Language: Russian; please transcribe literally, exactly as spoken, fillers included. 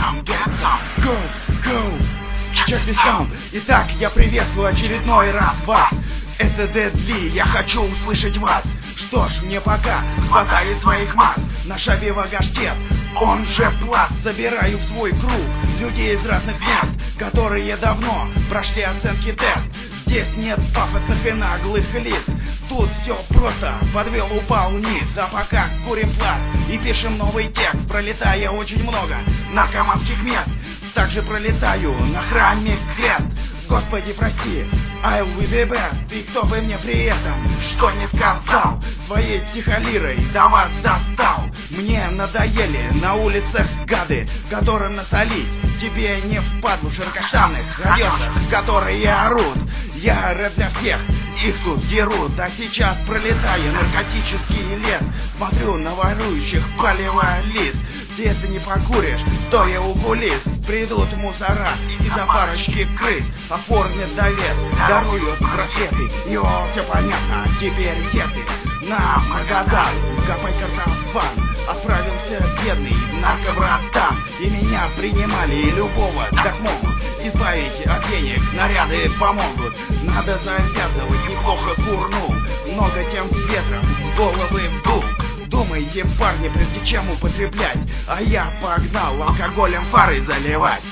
some, get some. Go, go, check this sound. Итак, я приветствую очередной раз вас. Это Дедли, я хочу услышать вас. Что ж, мне пока хватает своих масс. Наша вивагаштет, он же пласт. Собираю в свой круг людей из разных мест, которые давно прошли оценки тест. Здесь нет пафосных и наглых лиц. Тут все просто, подвел, упал вниз. А пока курим плат и пишем новый текст, пролетая очень много наркоманских мест. Также пролетаю на храме крест. Господи, прости, I'll be the best. И кто бы мне при этом что не сказал, своей тихолирой до вас достал. Мне надоели на улицах гады, которым насолить тебе не впадлу. Широкоштанных одеждах, которые орут. Я рэп для всех, их тут дерут. А сейчас, пролетая наркотический лес, смотрю на ворующих, поливая лист. Здесь ты не покуришь, стоя у кулис. Придут мусора из-за парочки крыс, оформят довес, даруют браслеты. Йо, все понятно, теперь где ты? На Магадан, копай картофан. Отправился бедный наркобратан. И меня принимали, и любого так могут избавить от денег, наряды помогут. Надо завязывать, неплохо курнул. Много тем с ветром в головы вдул. Думайте, парни, прежде чем употреблять. А я погнал алкоголем фары заливать.